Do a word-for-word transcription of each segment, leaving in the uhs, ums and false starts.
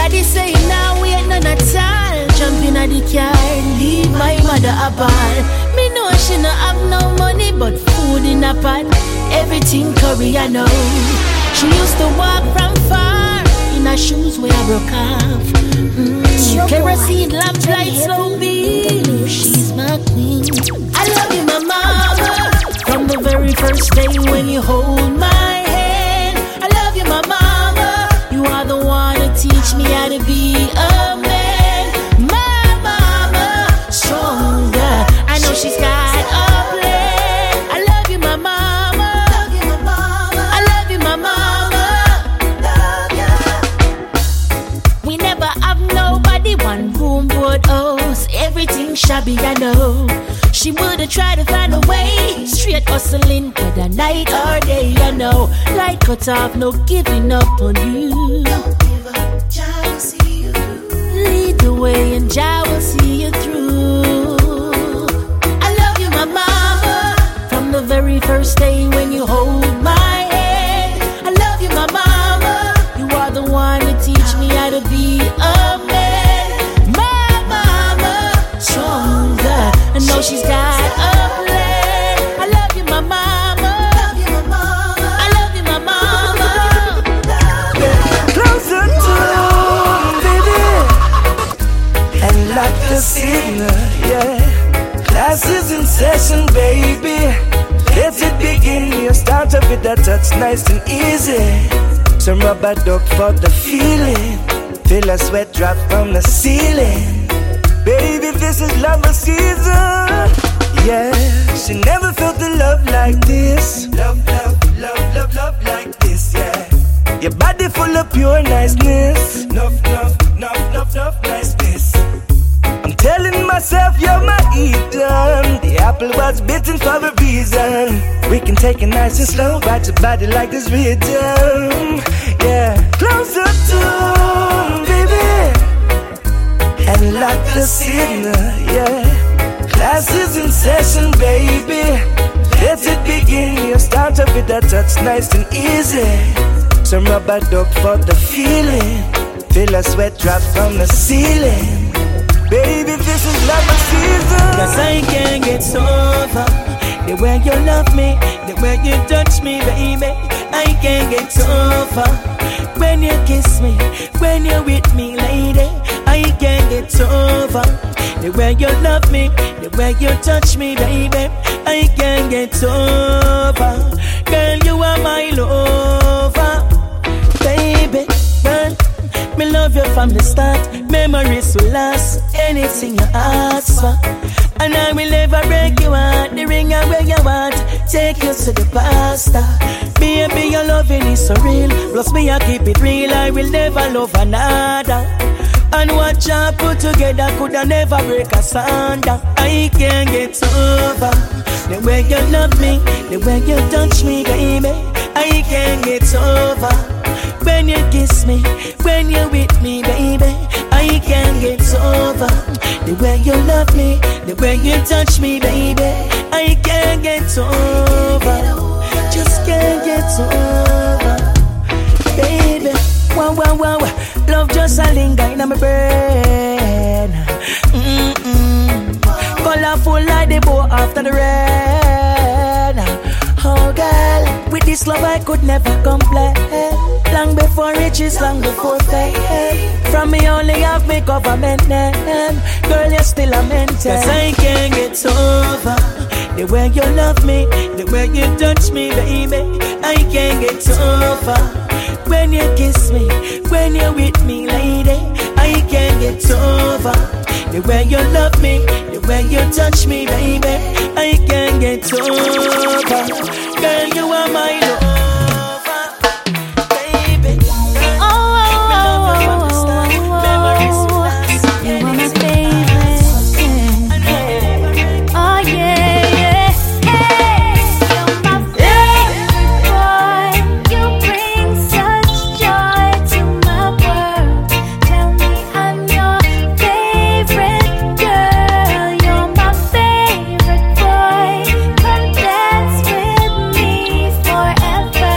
Daddy say now we ain't none at all. Jump in at the car, leave my mother a ball. Me know she no have no money, but food in a pot, everything curry I know. She used to walk from far in her shoes where I broke off. Mm. Kerosene lamp light slow beam. She's my queen. I love you, my mama. From the very first day when you hold my hand. I love you, my mama. You are the one to teach me how to be a man. My mama, stronger. I know she's got a plan. I love you, my mama. Love you, my mama. I love you, my mama. Love you. We never have nobody, one room board house. Everything shabby, I know. She would've tried to find a way, straight hustling, whether night or day, I know. Light cut off, no giving up on you. Don't give up, Jah will see you through. Lead the way and Jah will see you through. I love you, my mama. From the very first day when you hold my hand. I love you, my mama. You are the one to teach me how to be a man. My mama, stronger. I know she's got a plan. I love you, my mama. Love you, my mama. I love you, my mama. Yeah. Closer to home, baby, and like the signal, yeah. Class is in session, baby. Let it begin. You start up with that touch, nice and easy. Some rubber duck for the feeling. Feel a sweat drop from the ceiling. Baby, this is love season. Yeah, she never felt the love like this. Love, love, love, love, love like this, yeah. Your body full of pure niceness. Love, love, love, love, love niceness. I'm telling myself you're my Eden. The apple was bitten for a reason. We can take it nice and slow, ride your body like this rhythm. Yeah, closer to home, baby, and like the signal, yeah. Class is in session, baby. Let it begin. You start up with that touch, nice and easy. Some rubber duck for the feeling. Feel a sweat drop from the ceiling. Baby, this is love season. Cause I can't get over the way you love me, the way you touch me, baby. I can't get over when you kiss me, when you're with me, lady. I can't get over the way you love me, the way you touch me, baby. I can't get over. Girl, you are my lover, baby. Girl, me love you from the start. Memories will last. Anything you ask for, and I will never break you heart. The ring and where you want, take you to the pasta. Baby, your loving is so real. Plus me, I keep it real. I will never love another. And what you put together could I never break asunder. I can't get over the way you love me, the way you touch me, baby. I can't get over when you kiss me, when you're with me, baby. I can't get over the way you love me, the way you touch me, baby. I can't get over, just can't get over, baby. Wow, wow, wow. Love just a linger in my brain. Mm-mm. Colorful like the bow after the rain. Oh girl, with this love I could never complain. Long before riches, long before fame. From me only have me government name. Girl, you're still a mentor. Cause I can't get over the way you love me, the way you touch me, baby. I can't get over when you kiss me, when you're with me, lady. I can't get over the way you love me, the way you touch me, baby. I can't get over. Girl, you are my lover, baby. Girl, oh, make me love you from the start. Memories will last. You are my favorite. Oh yeah, yeah. Hey, you're my favorite boy. You bring such joy to my world. Tell me I'm your favorite girl. You're my favorite boy. Come dance with me forever.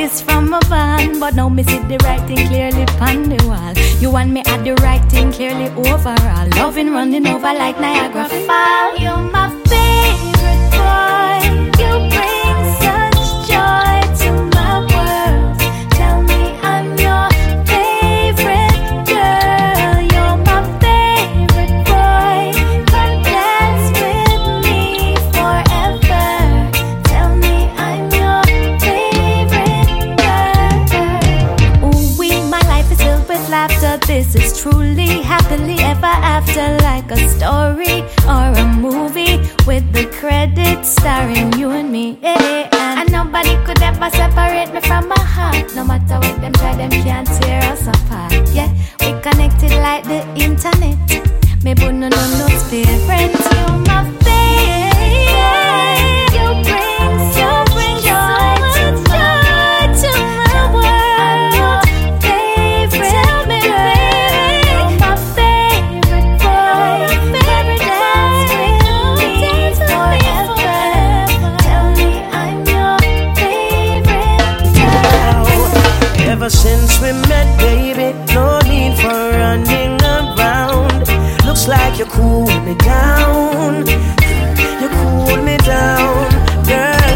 kiss from a van, but now me see the right thing clearly on the wall. You want me at the right thing clearly overall. Loving running over like Niagara Falls. You're my favorite boy. You bring such joy to my world. Tell me I'm your favorite girl. You're my favorite boy. Come dance with me forever. Tell me I'm your favorite girl. Ooh, we, my life is filled with laughter. This is truly happily ever after, like a story or a movie with the credits starring you and me. Yeah, and, and nobody could ever separate me from my heart. No matter what them try, them can't tear us apart. Yeah, we connected like the internet. Me but no no no different. You my favorite. You bring so bring joy to joy to my world. Favorite. Tell me, baby, you're my favorite boy. Favorite dance with me forever. Tell me I'm your favorite girl. Ever since we met, baby, no need for running around. Looks like you cool me down. You cool me down, girl.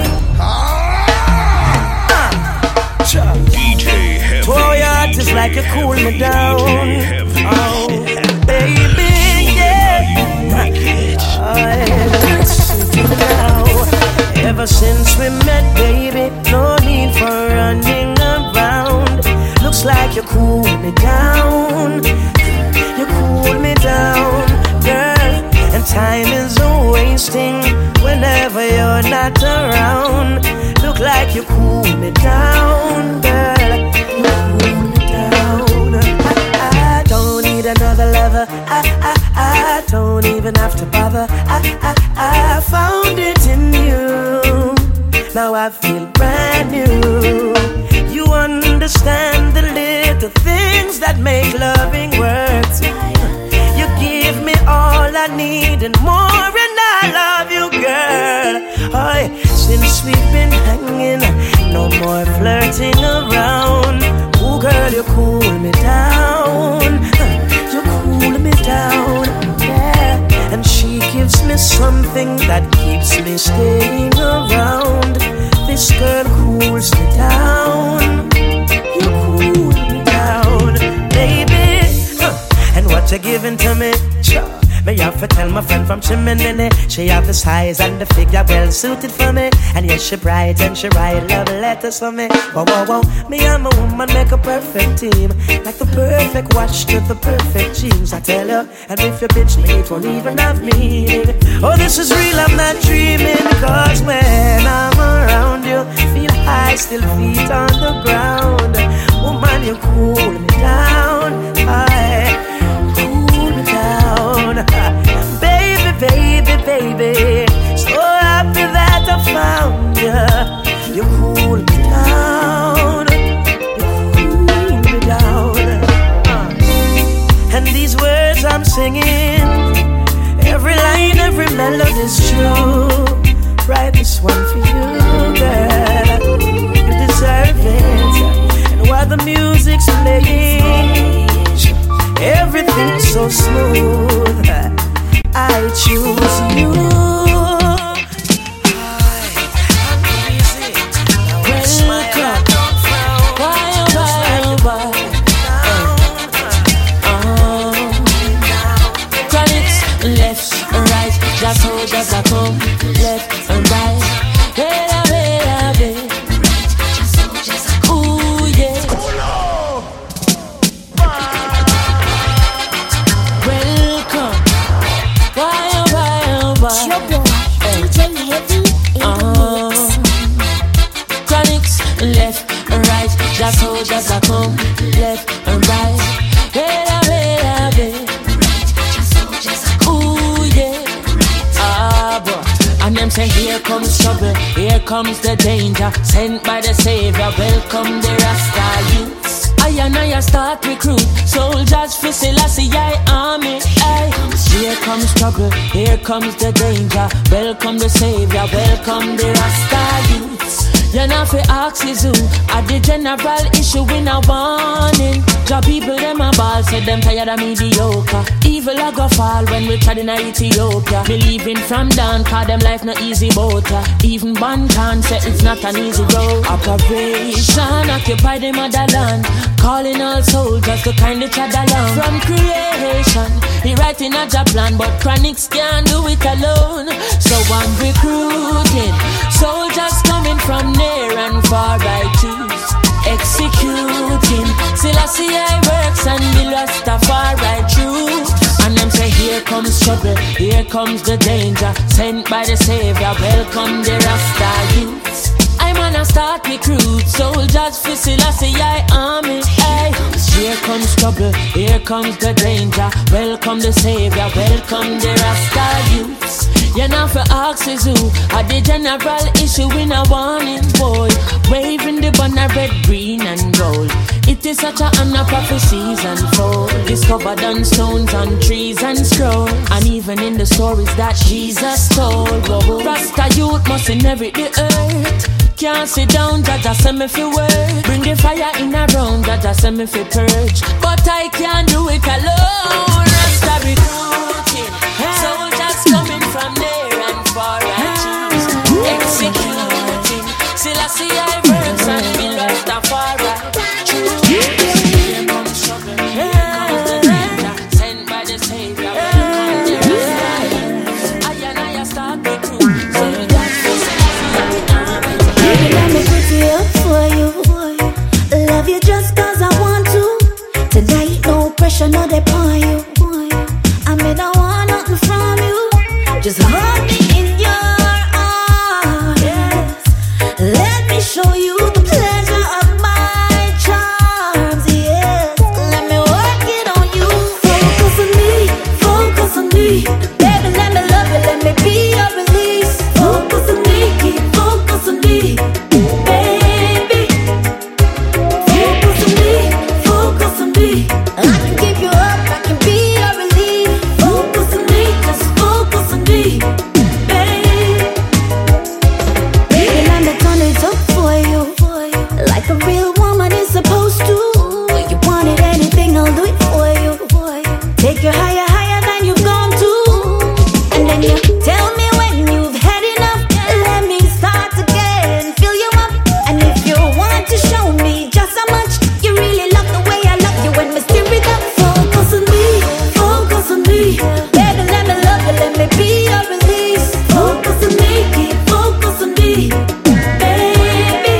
D J Heavy. Throw your heart just like you cool me down. Oh, baby, yeah. Oh, ever since we met, baby, no need for running around. Looks like you cool me down. You cool me down, girl. And time is a wasting whenever you're not around. Look like you cool me down, girl. You cool me down. I, I don't need another lover. I, I, I don't even have to bother. I, I, I found it in you. Now I feel brand new. You understand the little things that make loving work. You give me all I need and more, and I love you, girl. Oh, since we've been hanging, no more flirting around. Oh, girl, you cool me down. You cool me down, yeah. And she gives me something that keeps me staying around. This girl cools me down. You cool me down, baby. Huh. And what you giving to me? Sure. Me have to tell my friend from Chimney. She have the size and the figure well suited for me. And yes, she bright and she write love letters for me. Whoa, whoa, whoa. Me and my woman make a perfect team. Like the perfect watch to the perfect jeans, I tell you. And if you bitch me, it won't even have meaning. Oh, this is real, I'm not dreaming. Cause when I'm around you, feel high, still feet on the ground. Woman, you cool me down. I cool me down. Baby, baby, baby, so happy that I found you. You cool me down. You cool me down. uh. And these words I'm singing, every line, every melody's true. Write this one for you, girl. You deserve it. And while the music's playing, everything's so smooth, I choose you. Just so just I come left and right. Wait a wait a bit. Ooh yeah. Welcome. Why oh why oh why? Your boy, D J Heavy in the mix. Chronics left and right. Just so just I come left and right. Wait a wait a bit. And them say here comes trouble, here comes the danger. Sent by the Savior, welcome the Rasta youths. I and I start recruit soldiers for Selassie I army. Aye. Here comes trouble, here comes the danger. Welcome the Savior, welcome the Rasta youths. You know fi ask is who. At the general issue in a warning. Job people them a ball, said them tired of mediocre. Evil a go fall when we tried in Ethiopia. Me leaving from down, cause them life not easy boat. Even one can say it's not an easy road. Operation occupy the motherland, calling all soldiers to kindly trod along. From creation, he writing a job plan, but chronics can't do it alone. So I'm recruiting soldiers coming from near and far. I choose executing. Selassie I works and the Rastafari truth. And them say here comes trouble, here comes the danger. Sent by the Savior, welcome the Rasta youths. I'm gonna start recruit soldiers for Selassie I army. Hey, here comes trouble, here comes the danger. Welcome the Savior, welcome the Rasta youths. You know for ask is who. At the general issue in a warning, boy. Waving the banner red, green and gold. It is such a honor prophecies unfold. Discovered on stones, on trees and scrolls. And even in the stories that Jesus told. Whoa. Rasta youth must inherit the earth. Can't sit down, Jaja send me fi work. Bring the fire in a round, Jaja send me fi purge. But I can't do it alone. Rasta recruiting soldiers coming from near and far. I choose executing. Selassie I works and be Rastafari. Here comes trouble, here comes the danger. Sent by the Savior, welcome the Rasta. I and I start recruiting soldiers for Selassie. Baby, let me put it up for you. Love you just cause I want to. Tonight, no pressure, no they upon you. I mean, I want nothing from you. Just hold me in your arms. Yes. Let me show you the pleasure of my charms. Yes. Let me work it on you. Focus on me, focus on me. Baby, let me love you, let me be your release. Focus on me, keep focus on me. Baby, focus on me, focus on me. I can give you up, I can be your relief. Focus on me, just focus on me, baby. Baby, let me turn it up for you, like a real woman is supposed to. You wanted anything, I'll do it for you. Take you higher, higher than you've gone to. And then you tell me when you've had enough. Let me start again, fill you up. And if you want to show me just how much you really love the way I love you, when we stir it up. Focus on me, focus on me. Baby, let me love you, let me be your release. Focus on me, keep focus on me, baby.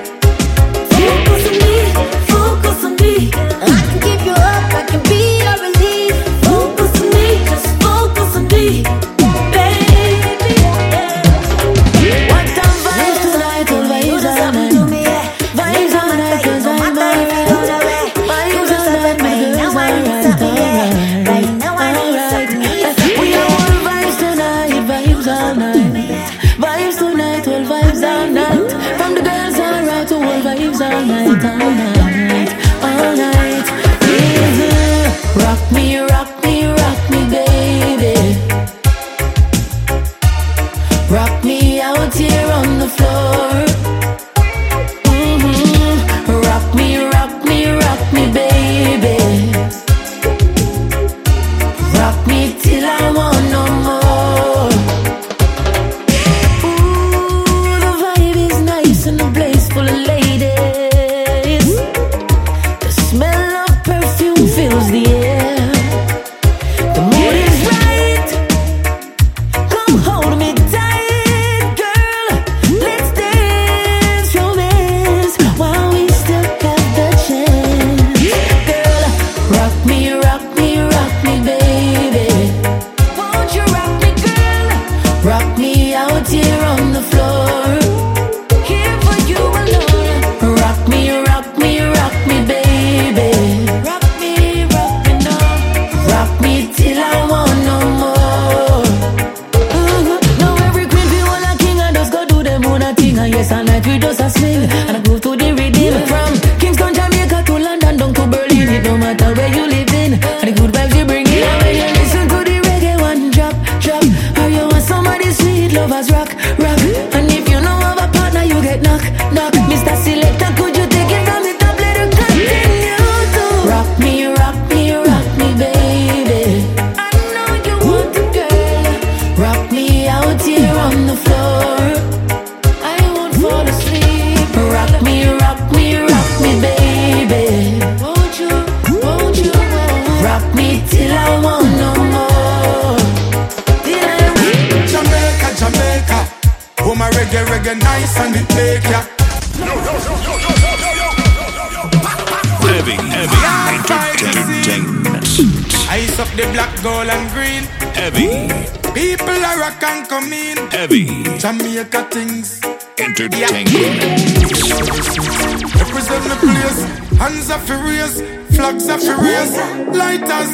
Focus on me, focus on me. I can give you up, I can be your relief. Focus on me, just focus on me, baby. What time vibes tonight, all vibes are night. Vibes are night, cause I'm alright. Vibes are night, my girls are right, alright. We are all vibes tonight, vibes all night. Vibes tonight, all vibes all night. From the girls alright to all vibes all night, all night, all night. Mm-hmm. Rock me, rock me, rock me, baby. Rock me out here on the floor. Mm-hmm. Rock me, rock me, rock me, baby. Rock me till I want no more. Ooh, the vibe is nice and the place full of ladies. The smell of perfume fills the air. The mood is right. Come hold me tight, girl. Let's dance romance while we still have the chance. Girl, rock me, rock me, rock me, baby. Won't you rock me, girl? Rock me out here on the floor. Here for you alone. Rock me, rock me, rock me, baby. Rock me, rock me now. Rock me till I want no more. Mhm. Now every queen be one a king and just go do them own a thing. And yes, and night we just a swing and I groove to the rhythm. From Kingston, Jamaica to London, down to Berlin. It no matter where you live in, and the good vibes you bring in. And when you listen to the reggae one drop, drop. Or you want somebody sweet lovers rock, rock. And if you know have a partner, you get knock, rock me, rock me, rock me, baby. Won't you, won't you, rock me till I want no more. Till I want. Jamaica, Jamaica, oh my reggae, reggae nice and it make ya. Heavy, heavy entertainment. Ice up the black, gold and green. Heavy, people are rock and come in. heavy Jamaica things. entertainment. Represent the place. Hands are furious, flags are furious, lighters.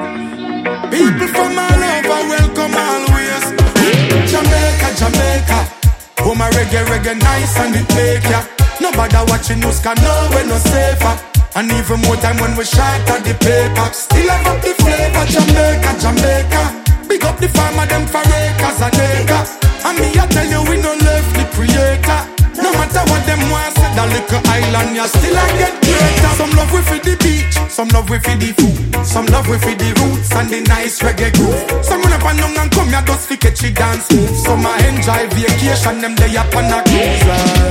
People from all over welcome always. Jamaica, Jamaica, oh my reggae, reggae nice and it make ya. Nobody watching news can know we're no safer. And even more time when we shot at the paper. Still have up the flavor, Jamaica, Jamaica. Big up the farmer, them for acres and acres. And me I tell you we no left the creator. No matter what them want, say that little island, you still I get greater. Some love we for the beach, some love we for the food, some love we for the roots and the nice reggae groove. Some run up and down and come here just to catch the dance move. Some I enjoy vacation, them they up on a cruise.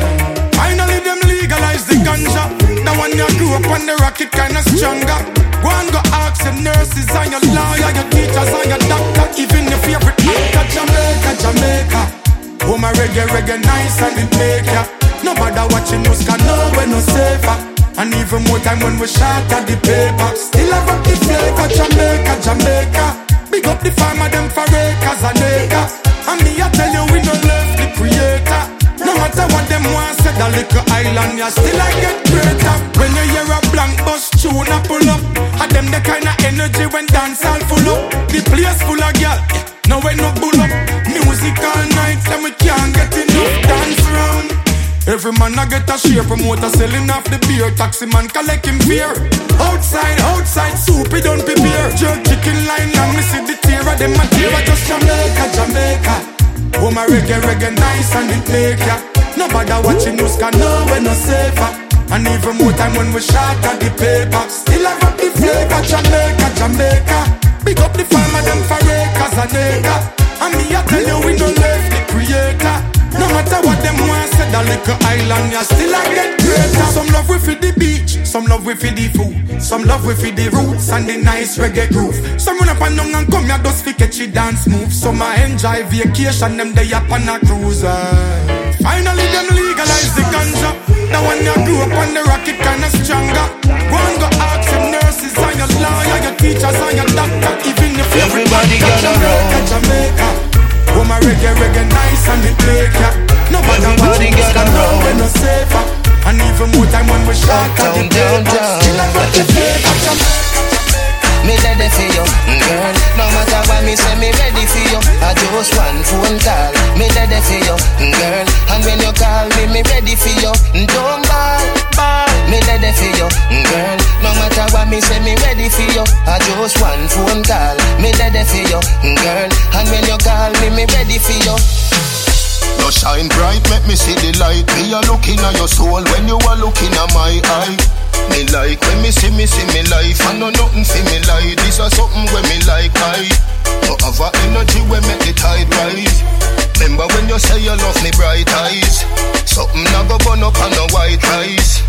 Finally them legalize the ganja. Now when you grew up on the rocket kinda stronger. Go and go ask your nurses and your lawyer, your teachers and your doctor, even your favorite actor. Jamaica, Jamaica, oh my reggae, reggae nice and it make ya. Nobody watching news can know we're no safer. And even more time when we shot at the paper. Still have up the flavor, Jamaica, Jamaica. Big up the farmer, them for acres and acres. And me I tell you we no left the creator. No matter what them want, say that little island, you still I get greater. When you hear a blank bus tune a pull up, and them the kind of energy when dance all full up. The place full of girl, no way no bull up. Music all night, then we can't get enough dance round. Every man I get a share, promoter selling off the beer, taxi man collecting beer. Outside, outside, soup it don't prepare. Jerk chicken line, and me see the tear of them a tear. Just Jamaica, Jamaica. Oh my reggae, reggae nice and it make ya. Nobody watching news can know we're no safer. And even more time when we shot at the paper. Still have up the flavor, Jamaica, Jamaica. Big up the farmer, them for acres and acres. And me I tell you we no left the creator. No matter what them want, say that little island, you still I get greater. Some love we for the beach, some love we for the food, some love we for the roots and the nice reggae groove. Some run up and down and come here just for catchy dance move. Some I enjoy vacation, them they up on a cruise. Finally them legalize the ganja. Now when you grew up on the rocket kinda stronger. Go and go ask your nurses and your lawyer, your teachers and your doctor. Even if everybody got Jamaica, Jamaica. Oh my reggae, reggae nice and it make ya. Nobody watching us can know we're no safer. And even more time when we shot at the paper. Still I got the flavor. Me ready for you, girl. No matter what me say, me ready for you. I just one phone call. Me ready for you, girl. And when you call me, me ready for you. Don't ball, ball. Me ready for you, girl. No matter what me say, me ready for you. I just one phone call. Me ready for you, girl. And when you call me, me ready for you. You shine bright, make me see the light. Me a looking at your soul when you are looking at my eye. Me like when me see me see me life. I know nothing for me like. This is something when me like I. No other energy when make the tide rise. Remember when you say you love me bright eyes. Something I go burn up on the white rice.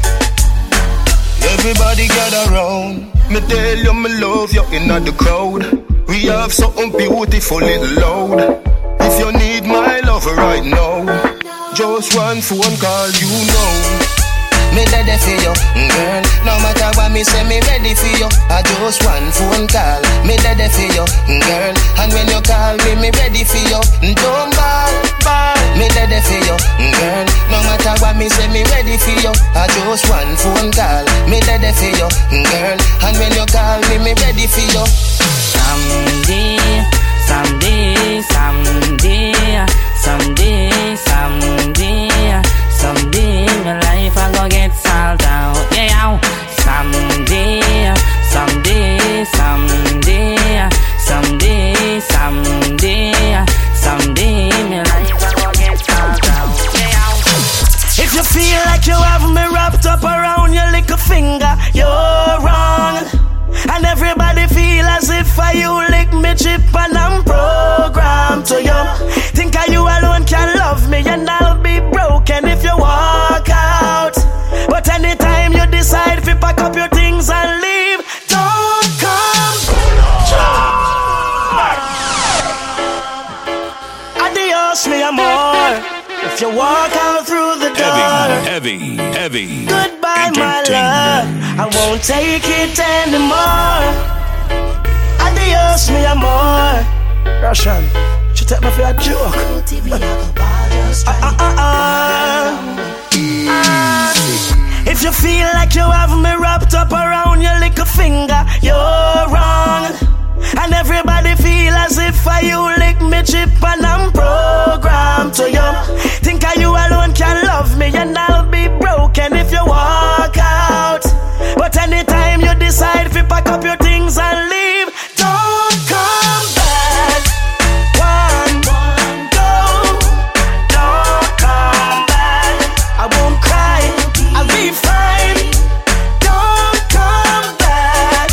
Everybody gather round. Me tell you me love you in the crowd. We have something beautiful little loud. If you need my love right now, just one phone call, you know. Me ready for you, girl. No matter what me say, me ready for you. I just one phone call. Me ready for you, girl. And when you call me, me ready for you. Don't ball, ball. Me ready for you, girl. No matter what me say, me ready for you. I just one phone call. Me ready for you, girl. And when you call me, me ready for you. Someday, someday, someday, someday, someday, someday, my life I go get solved out. Yeah, someday, someday, someday, someday, someday, someday, my life I go get solved out. Yeah. If you feel like you have me wrapped up around your little finger, you're wrong. And everybody feel as if I you lick me chip and I'm programmed to you. Think I you alone can love me and I'll be broken if you walk out. you walk out through the door. Heavy, heavy, heavy. Goodbye, my love. I won't take it anymore. Adios, mi amor. Russian, she take me for a joke. uh, uh, uh, uh. If you feel like you have me wrapped up around your little finger, you're wrong. And everybody feel as if I you lick me chip and I'm programmed to you. Think I you alone can love me and I'll be broken if you walk out. But anytime you decide to pack up your things and leave, don't come back. One, one, go. Don't come back. I won't cry, I'll be fine. Don't come back.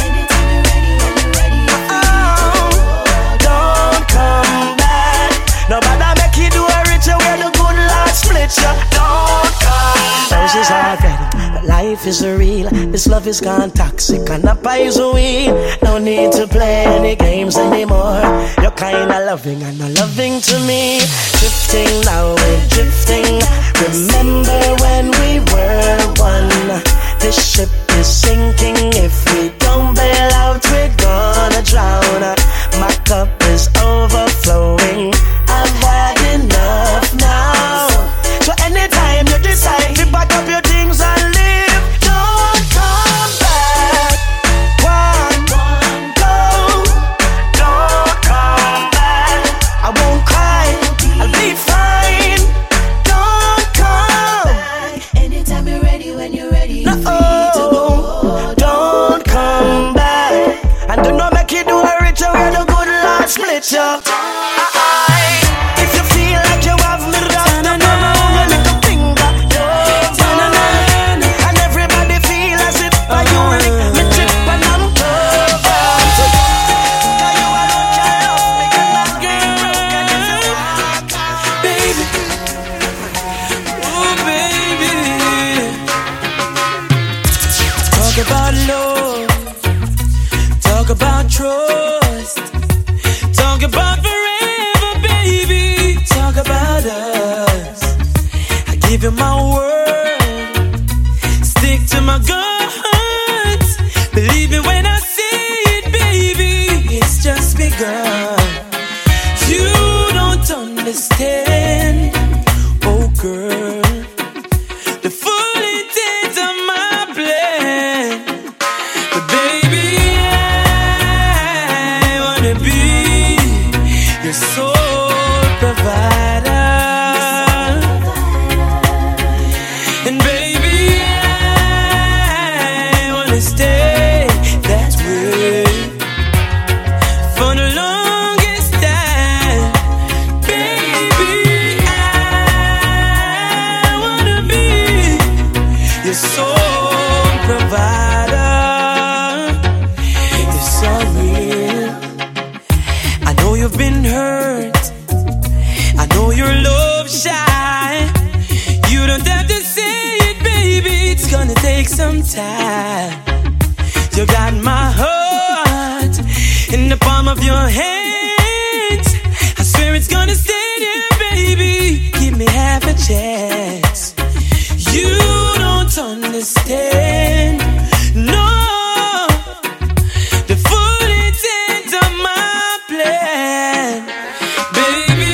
Oh, don't come back. Nobody make you do a ritual where the good Lord split you. Don't come back. Roses are red, but life is real. This love is gone toxic and the poison weed. No need to play any games anymore. You're kinda loving and not loving to me. Drifting now, we're drifting. Remember when we were one? This ship is sinking. If we don't bail out, we're gonna drown. My cup is overflowing. I've had enough now. So anytime you decide to pack up your things and leave, don't come back. One, one, go. Don't come back. I won't cry, I'll be fine. Don't come back. Anytime you're ready, when you're ready, you're No, free to go. don't come back. And do not make you do a ritual where the good Lord split you. If you feel like you have me wrapped up around your little finger, don't come back. And everybody feel as if I you lick me chip and I'm covered. So you alone can love me and I'll be broken if you walk out. Baby, oh baby. Talk about love, talk about trust, talk about forever, baby. Talk about us. I give you my word, stick to my guns. Believe me when I say it, baby. It's just begun. You don't understand, oh girl, the full intent of my plan. But baby, I wanna be your sole provider. And baby, I wanna stay that way for the longest time. Baby, I wanna be your sole provider. It's so real. I know you've been hurt. I know you're love shy. You don't have to say it, baby. It's gonna take some time. You got my heart in the palm of your hands. I swear it's gonna stay there, baby. Give me half a chance. You don't understand, no, the full intent of my plan. Baby,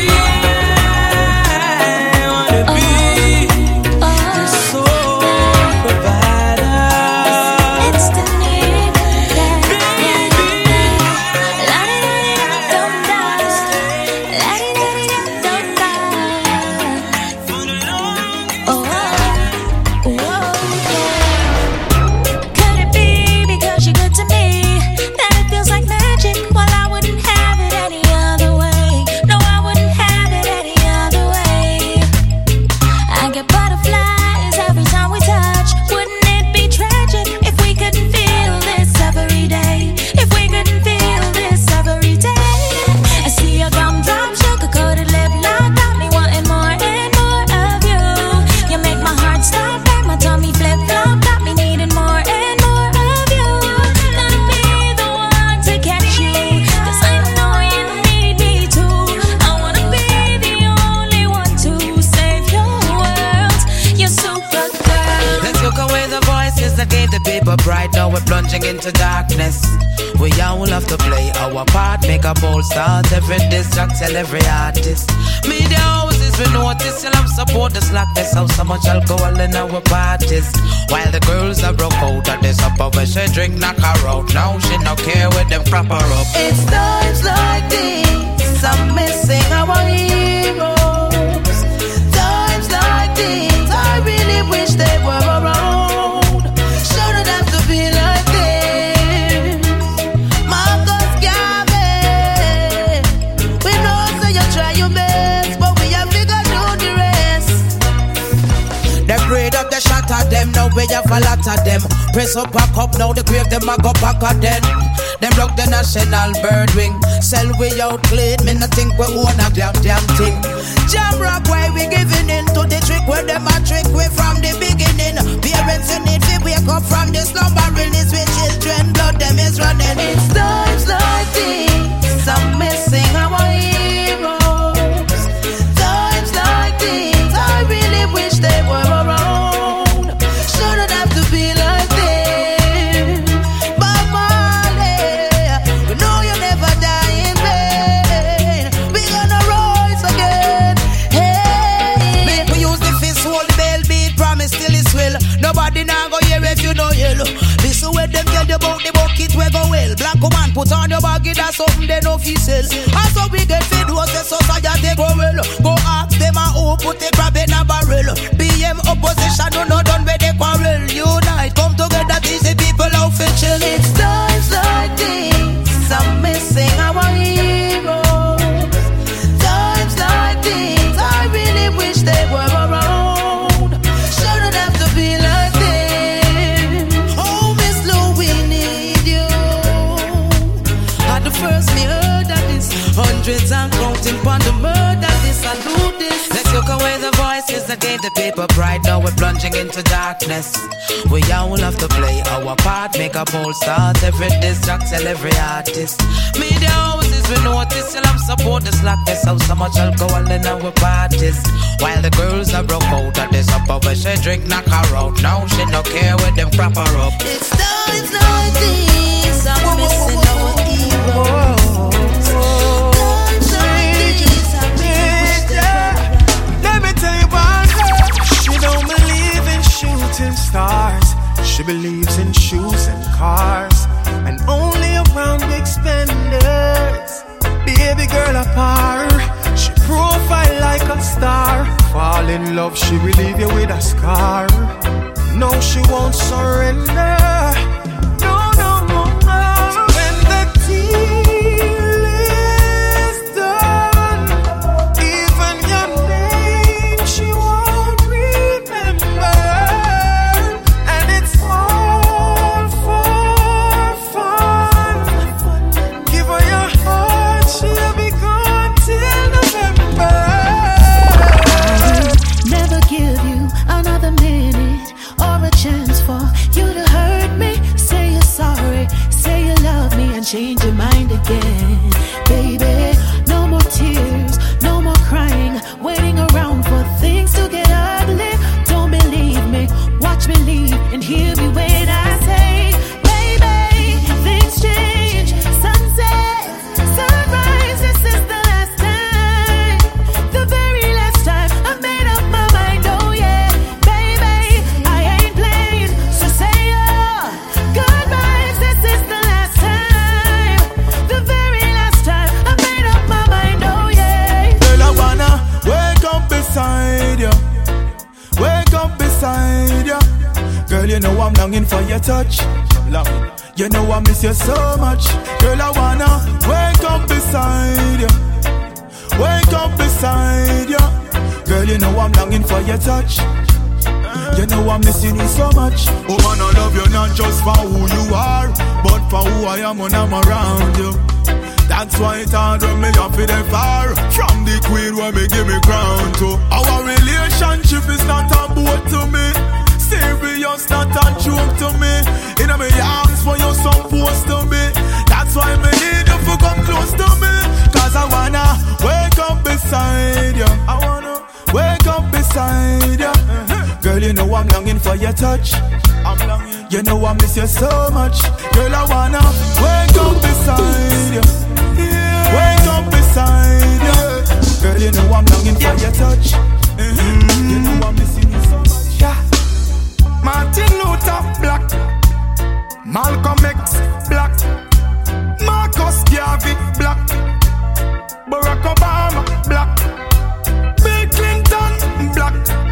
I wanna be your sole provider. It's the need that Baby, la di da di da dum da, la di da di da dum da. for the longest Oh, oh, oh, yeah. that gave the people pride. Now we're plunging into darkness. We all have to play our part, make a bold start. Every diss track, tell every artist. Media houses, we notice, you'll have support the slackness. How so much alcohol in our parties. While the girls are broke out of this upper where she drink, knock her out. Now she no care with them crap her up. It's times like these I'm missing our heroes. Times like these I really wish they were around. Shouldn't have to be like this. Marcus Garvey, we know so you try your best, but we have figured out the rest. They prayed up, they shot at them, now we have a lot of them. Press up, pack up, now the grave them a go back at them. Them block the national bird wing. Sell we out clean, me no think we own a damn damn thing. Jam rock why we giving in to the trick where them a trick we from the beginning. Parents you need to wake up from the slumbering is with children, blood them is running. It's times like these I'm missing our heroes. Times like these I really wish they were around. Shouldn't have to be like this. Nobody now go hear if you know yellow. This is where them tell you about the bucket where go well. Black woman put on your baggy, that's something they no feel sell. And so we get fed was the society go well. Go ask them and who put the crab in a barrel. B M opposition no no done with the quarrel. Unite, come together, teach the people how to chill. It's times like these I'm missing our heroes. Times like these I really wish they were around. Shouldn't have to be like this. Oh, Miss Lou, we need you. At the first me heard that this, hundreds and counting upon the murder, this I do this. Let's look away the voices that gave the people pride. Now we're plunging into darkness. We all have to play our part, make a bold start. Every diss track, tell every artist. Media houses, we notice, you'll have support the slackness. How so much alcohol in our parties. While the girls are broke out of this upper where she drink, knock her out. Now she no care with them crap her up. It's times like these I'm missing our heroes. Times like these I really wish they were. Let me tell you about her. She don't believe in shooting stars. She believes in shoes and cars, and only around big spenders. Baby girl apart, she profile like a star. Fall in love, she will leave you with a scar. No, she won't surrender. No, no, no, no. So when the deal is done, even your name she won't remember. And it's all for fun. Give her your heart, she'll be gone till November. Never give you another minute or a chance for you to hurt me. Say you're sorry, say you love me, and change your mind again. Baby, no more tears, no more crying, waiting around for things to get ugly. Don't believe me, watch me leave and hear me when I say, baby, things change. Sunset, sunrise, this is the last time, the very last time I made up my mind. Oh yeah, baby, I ain't playing, so say yeah. Goodbyes, this is the last time, the very last time I made up my mind. Oh yeah. Girl, I wanna wake up beside you, wake up beside you. Girl, you know I'm longing for your touch, longing. You know I miss you so much. Girl, I wanna wake up beside you, wake up beside you. Girl, you know I'm longing for your touch. You know I'm missing you so much. Oh man, I love you not just for who you are, but for who I am when I'm around you. That's why it's hard when me up in the far. From the queen where me give me crown to. Our relationship is not a boat to me, serious, not a joke to me. In my arms for you supposed to be. That's why me need you to come close to me. Cause I wanna wake up beside you, I wanna wake up beside you. Girl, you know I'm longing for your touch, I'm longing. You know I miss you so much. Girl, I wanna wake up beside you. Wake up beside you. Girl, you know I'm longing for your touch. Mm-hmm. You know I'm missing you so much. Yeah. Martin Luther Black, Malcolm X Black, Marcus Garvey Black, Barack Obama Black, Bill Clinton Black.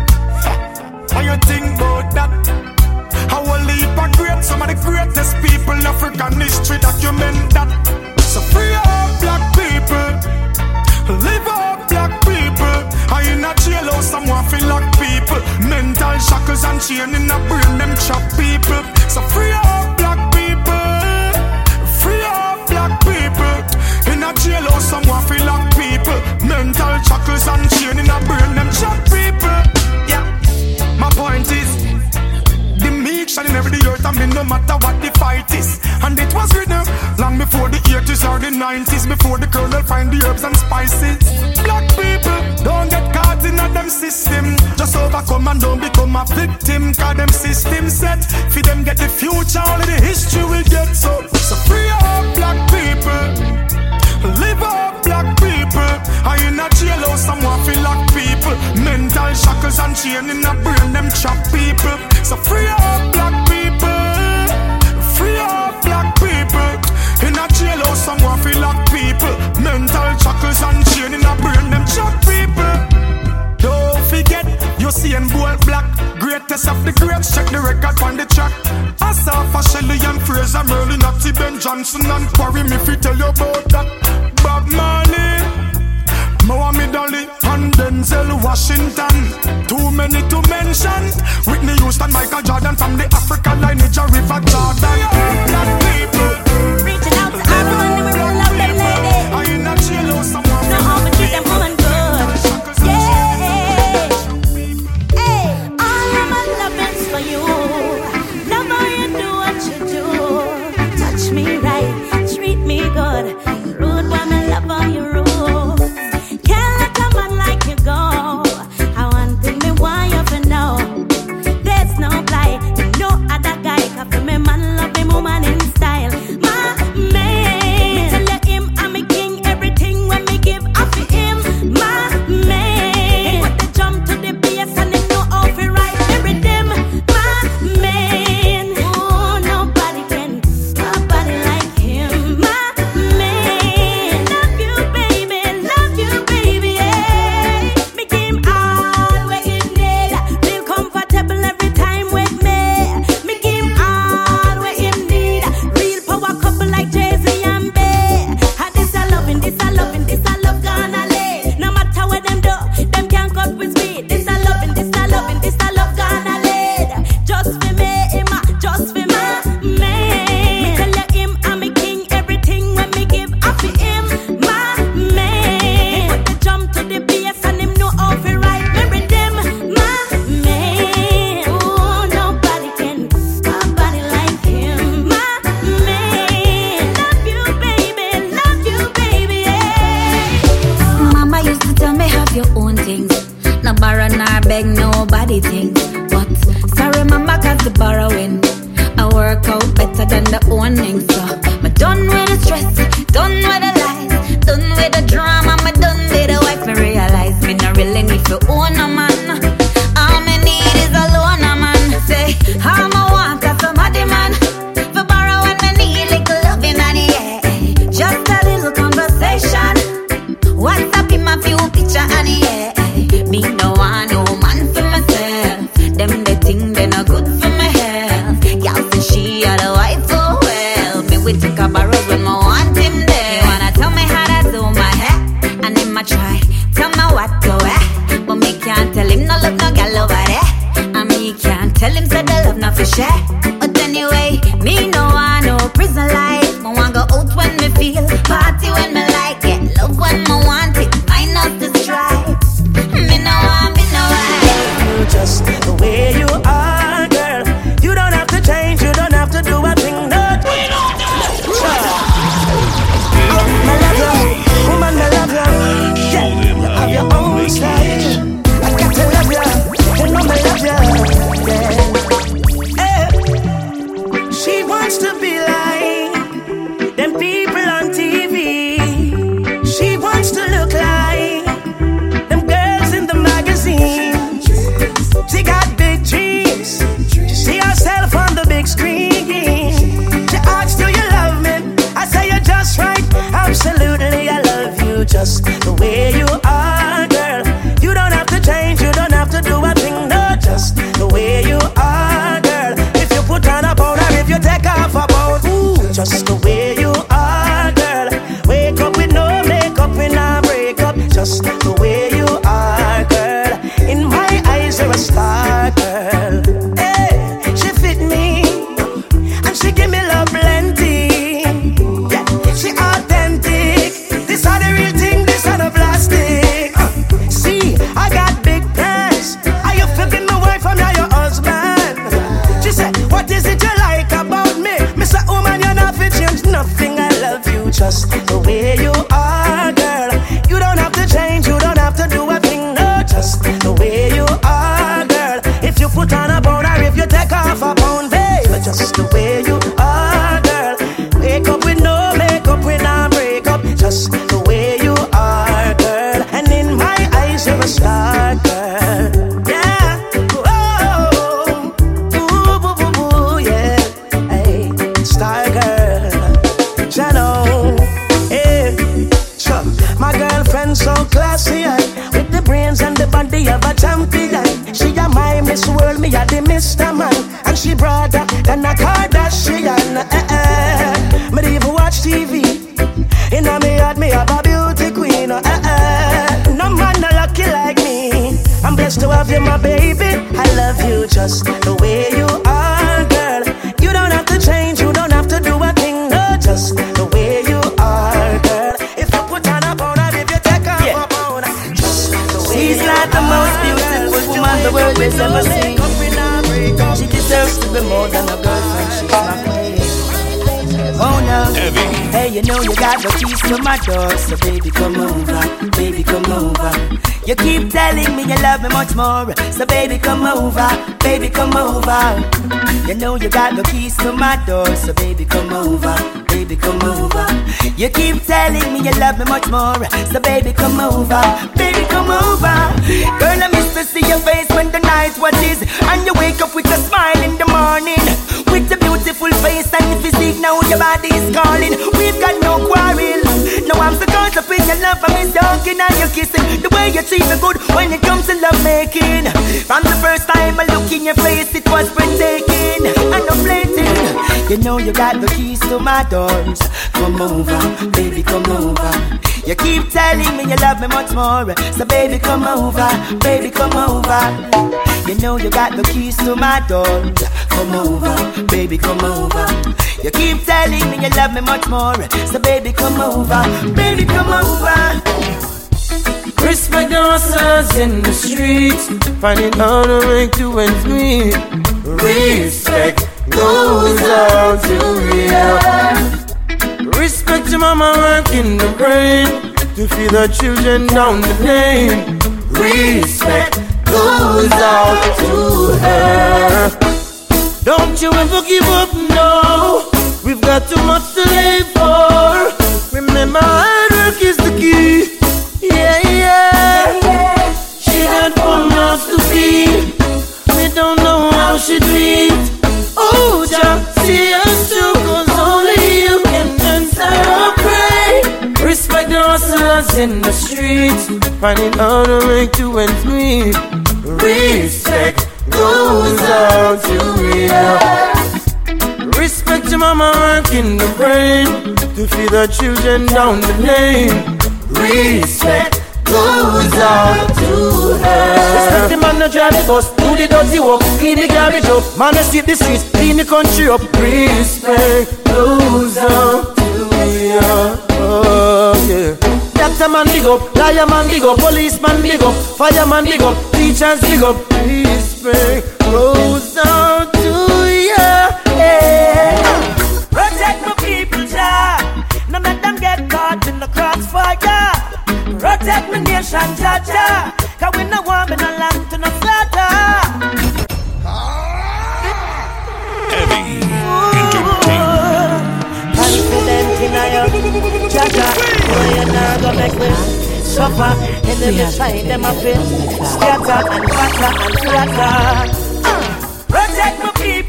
How you think about that? How a leap of great, some of the greatest people in African history document that. So free up black people, live up black people. I in a jailhouse, someone feel like people. Mental shackles and chain in a brain, them chop people. So free up black people, free up black people. In a jailhouse, someone feel like people. Mental shackles and chain in a brain, them chop people. Yeah, my point is, the meek shall in every earth, I mean no matter what the fight is. And it was written long before the eighties or the nineties, before the colonel find the herbs and spices. Black people, don't get caught in a them system. Just overcome and don't become a victim. Cause them system set, for them get the future, only the history will get. So, so free up black people, live up black people. I in a jailhouse, someone feel like people. Mental shackles and chain in a brain, them chop people. So free up black people, free up black people. In a jailhouse, someone feel like people. Mental shackles and chain in a brain, them chop people. Don't forget, you see in bold black, greatest of the greats, check the record on the track. Asaf, Shelley and Fraser, Merlin, Natty, Ben Johnson and Quarry, me fi tell you about that. Bob Marley, Muhammad Ali and Denzel Washington. Too many to mention. Whitney Houston, Michael Jordan, from the African lineage of River Jordan. Black people reaching out to everyone, they will love them lady. I in a jailhouse, someone no harm, but treat them woman good. Yeah. Hey, all of my love is for you. Love how you do what you do. Touch me right, treat me good. Rude woman, love how you rule. Can't let a man like you go. I want thing me why you for know. There's no lie, no other guy can feel me man love me woman in style. My man, me tell you him I'm a king. Everything when me give I for him. My man, put the jump to the bass and him know how to ride the rhythm. My man, oh nobody can nobody like him. My man, love you baby, love you baby. Yeah. Me give him all what he need. Feel comfortable every time with me. Me give him all what he need. Real power couple like Jay-Z and Bey. Ah, this a loving, this a loving, this a love gonna lay. No matter what them do, them can't cut with speed. This a loving, this a loving, this a love gonna lay. Just for me, Emma, just for my man. Me tell you him I'm a king. Everything when me give I for him. My man, put the jump to the bass and him know how to ride me rhythm. My man, oh nobody can nobody like him. My man, love you baby, love you baby. Yeah. Mama used to tell me have your own things. No borrow nor beg nobody things. But sorry mama cause the borrowing I work out better than the owning. So me done with the stress, done with the lies, done with the drama, me done with the wife. Me realize me not really need to own a man. All me need is a loaner man. Say how me want a somebody man. For borrow when me need little loving and yeah. Just a little conversation. WhatsApp in my few picture and yeah. Me no want no man for myself. Them the thing they no good for my health. Y'all say she are the wife oh well. Me we take a borrow when me want him there. He wanna tell me how to do my hair, and him a try tell me what to wear, but me can't tell him no love no gal over there, and me can't tell him say the love not for share. But anyway, me no want no prison life. Me want go out when me feel, party when me like, get love when me want it, minus the stripes. Me no want, me no want. Just the way you are, girl. You don't have to change, you don't have to do a thing. No. Oh, my love you, woman, I love you. Yeah, you have your own style. I got to love you, you know I love you. Yeah. Hey. see herself on the big screen. She asks, do you love me? I say you're just right. Absolutely, I love you just the way you are, girl. You don't have to change, you don't have to do a thing, no, just the way you are, girl. If you put on a pound or if you take off a pound, ooh, just the way you are, girl. Wake up with no makeup, we not break up, just the way you are, girl. In my eyes, you're a star, girl. Hey, she fit me, and she give me love plenty. Yeah, she authentic. This are the real thing, this are the plastic. Uh, see, I got big plans. Are you flipping my wife? I'm not your husband. She said, what is it you like about me? Mister Woman, you're not fit change nothing. I love you just the way you are, girl. You don't have to change, you don't have to do a thing, no, just the way you are, girl. If you put on a pound or if you take off a pound, babe, just the way you are, girl. Wake up with no makeup, we not break up, just the way you are, girl. And in my eyes, you're a star, girl. Yeah, oh, ooh, boo, boo, boo, yeah, hey, star girl. Shadow, hey, sure. My girlfriend so classy, aye, with the brains and the body of a champion. She a my Miss World, me a the Mister Man, and she broader than a Kardashian. Eh, eh. Me dey even watch T V. In a me heart, me have a beauty queen. Eh, eh. No man no lucky like me. I'm blessed to have you, my baby. I love you just the way you are, girl. You don't have to change, you don't have to do a thing, no, just the way you are, girl. If you put on a pound or if you take off yeah. a pound, just the way she's you like the are, most beautiful woman the world has ever seen. She deserves to be more than a girlfriend, she's my queen. Oh no, Heavy. Hey, you know you got the keys to my door, so baby come over, baby come over. You keep telling me you love me much more, so baby come over, baby come over. You know you got the keys to my door, so baby come over, baby come over. You keep telling me you love me much more, so baby come over, baby come over. Girl, I miss to see your face when the night watches, and you wake up with a smile in the morning, with a beautiful face and the physique. Now your body is calling. We've got no quarrel. Now I'm so caught up in your love, I'm talking and you're kissing. The way you treat me good when it comes to love making. From the first time I look in your face, it was breathtaking and I'm blatant. You know you got the keys to my doors. Come over, baby, come over. You keep telling me you love me much more, so baby come over, baby come over. You know you got the keys to my doors. Come over, baby come over. You keep telling me you love me much more, so baby come over, baby come over. Respect the hustlers in the streets, finding how to make two ends meet. Respect goes out to real. Respect your mama working the brain to feed the children down the lane. Respect goes out to her. Don't you ever give up, no. We've got too much to live for. Remember, hard work is the key. Yeah, yeah. She got four mouths to feed. We don't know how she do it. Oh, just see us through, 'cause only you can answer our prayer. Respect the hustlers in the streets, finding how to make two ends meet. Respect goes out to real. Respect your mama working the brain to feed the children down the lane. Respect goes out to her. Respect the man that drive the bus, do the dirty work, clean the garbage up. Man that sweep the streets, clean the country up. Respect goes out to her. Oh yeah. Doctor man big up, liar man big up, policeman big up, fireman big up, teachers big up. Respect goes out to ya. Yeah. Protect my people, Jah. None of them get caught in the crossfire. Protect my nation, Jah Jah. 'Cause we no want me no land to no slaughter. Heavy entertainment. Confident in you, Jah Jah. Boy, you not gonna make me suffer. And then they find them a fit, scatter and batter and flatter. Protect my people.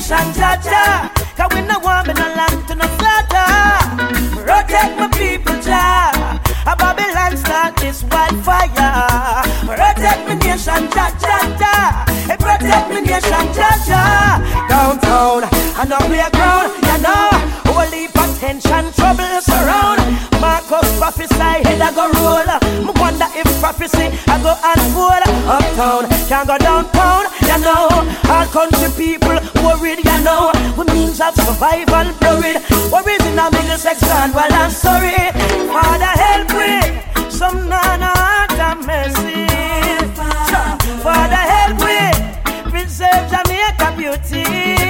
nation, Jah-Jah. Cause we no want me no land to no slaughter. Protect my people, Jah. A Babylon start this wildfire. Protect my nation, Jah-Jah-Jah. Hey, protect my nation, Jah-Jah. Downtown, and up playground, you know. Holy potential, trouble surround. Marcus prophesy, head I go roll. Me wonder if prophecy I go unfold. Uptown, can't go downtown, you know. All country people worried, you know. We means of survival blurred. Worries in a Middlesex and well I'm sorry. Father help me, some nana heart and mercy. Father help me, preserve Jamaica beauty.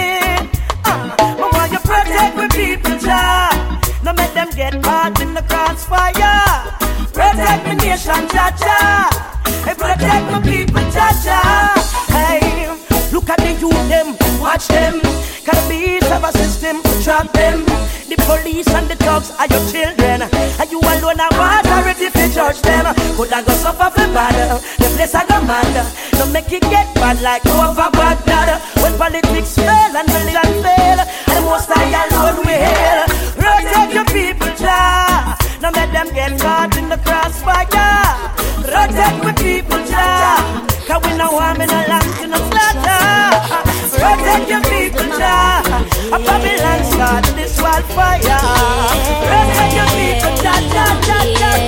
uh, I want you protect my people, Jah. No make them get caught in the crossfire. Protect my nation, Jah-Jah. Hey, protect my people, Jah-Jah. Hey, look at the youth them, watch them. Cause the beats of a system to trap them. The police and the thugs are your children. And you alone are authority to judge them. Could I go suffer for bad? The place I go mad. Don't make it get bad like over Baghdad. When politics fail and religion fail, and the most I alone will. Protect your people, Jah. Now let them get caught in the crossfire. Protect my people, Jah. Cause we no harm in a land to no slaughter. Protect your people, Jah. A Babylon start this wildfire. Protect your people, Jah, Jah, Jah,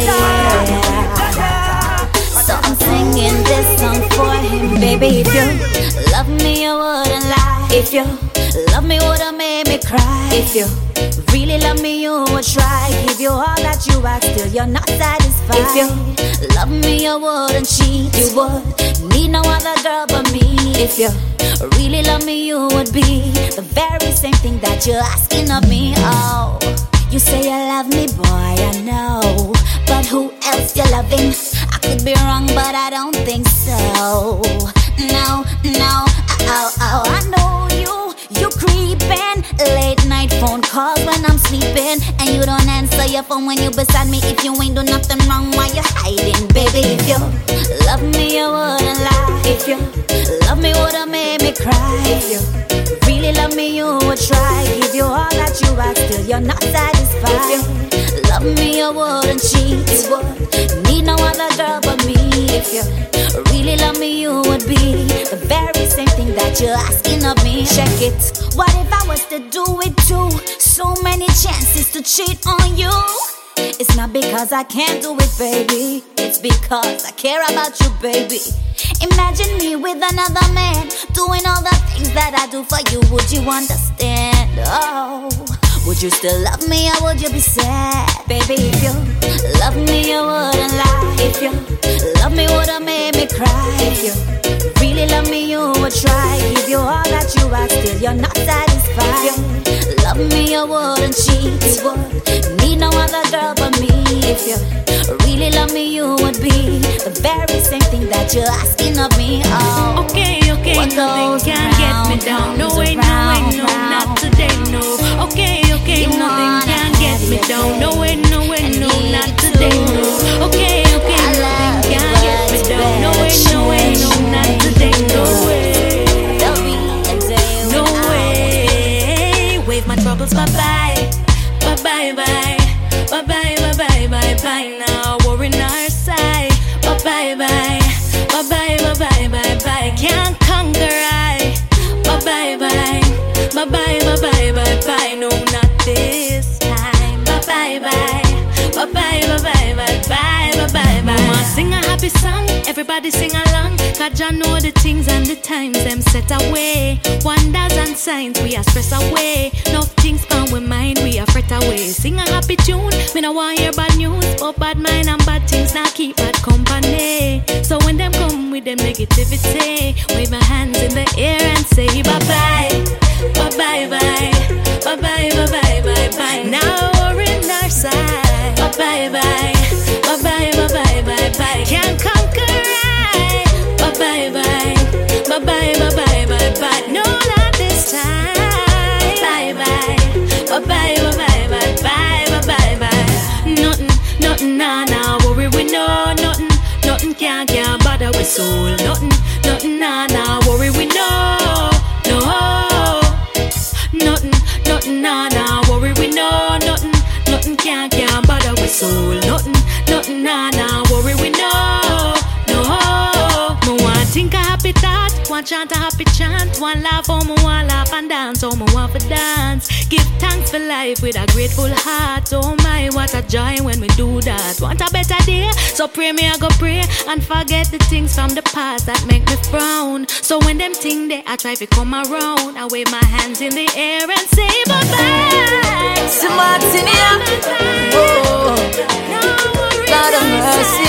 Jah, Jah. So I'm singing this song for him, baby. If you love me, you wouldn't lie. If you love me, wouldn't make me cry. If you really love me, you would try. Give you all that you ask, still you're not satisfied. If you love me, you wouldn't cheat. You would need no other girl but me. If you really love me, you would be the very same thing that you're asking of me. Oh, you say you love me, boy, I know. But who else you loving? I could be wrong, but I don't think so. No, no, oh, oh, I know you. You creeping, late night phone calls when I'm sleeping, and you don't answer your phone when you beside me. If you ain't do nothing wrong, why you hiding, baby? If you love me, you wouldn't lie. If you love me, would've made me cry. If you really love me, you would try. Give you all that you ask, still you're not satisfied. If you love me, you wouldn't cheat. You would need no other girl but me. If you really love me, you would be the very same thing that you're asking of me. Check it. What if I was to do it too? So many chances to cheat on you. It's not because I can't do it, baby. It's because I care about you, baby. Imagine me with another man doing all the things that I do for you. Would you understand? Oh, would you still love me or would you be sad? Baby, if you love me, you wouldn't lie. If you love me, would've made me cry. If you really love me, you would try. Give you all that you ask, still you're not satisfied. If you love me, you wouldn't cheat. You would need no other girl but me. If you really love me, you would be the very same thing that you're asking of me. Oh, okay, okay, nothing can get me down. No way, no way, no, not today, no. Okay, okay, nothing can get me down. No way, no way, no, not today, no. Okay, okay, nothing can get me down. No way, no way, no, not today, no way. No way. Wave my troubles bye-bye, bye-bye, bye. Bye-bye, bye-bye, bye-bye now. We're in our side. Bye-bye, bye. Bye-bye, bye-bye, bye-bye. Can't conquer I. Bye-bye, bye. Bye-bye, bye-bye, bye-bye. No, not this time. Bye-bye, bye. Bye-bye, bye-bye, bye-bye, bye-bye, bye. Mama sing a happy song, everybody sing along. Cause I know the things and the times them set away. Wonders and signs we are stress away. No things come with mind we are fret away. Sing a happy tune, me no want hear bad news. But bad mind and bad things now keep bad company. So when them come with them negativity, wave my hands in the air and say bye-bye. Bye-bye, bye. Bye-bye, bye-bye, bye-bye. Now we're in our side. Bye-bye, bye. Bye-bye, bye-bye, bye-bye. Can't conquer I. Bye-bye, bye. Bye-bye, bye-bye, bye-bye. No, not this time. Bye-bye. Bye-bye, bye-bye, bye-bye, bye-bye, bye. Nothing, nothing, nah, nah. Worry we know. Nothing, nothing can't, can't bother with soul. Nothing, nothing, nah, nah. Worry we know. No. soul. Nothing, nothing, nah, nah, worry we know, no. Me want think a happy thought, want chant a happy chant, want laugh, oh me want laugh and dance, oh me want for dance. Give thanks for life with a grateful heart. Oh my, what a joy when we do that. Want a better day, so pray me I go pray and forget the things from the past that make me frown. So when them things they I try to come around, I wave my hands in the air and say bye bye. Smart in here, oh, God of mercy,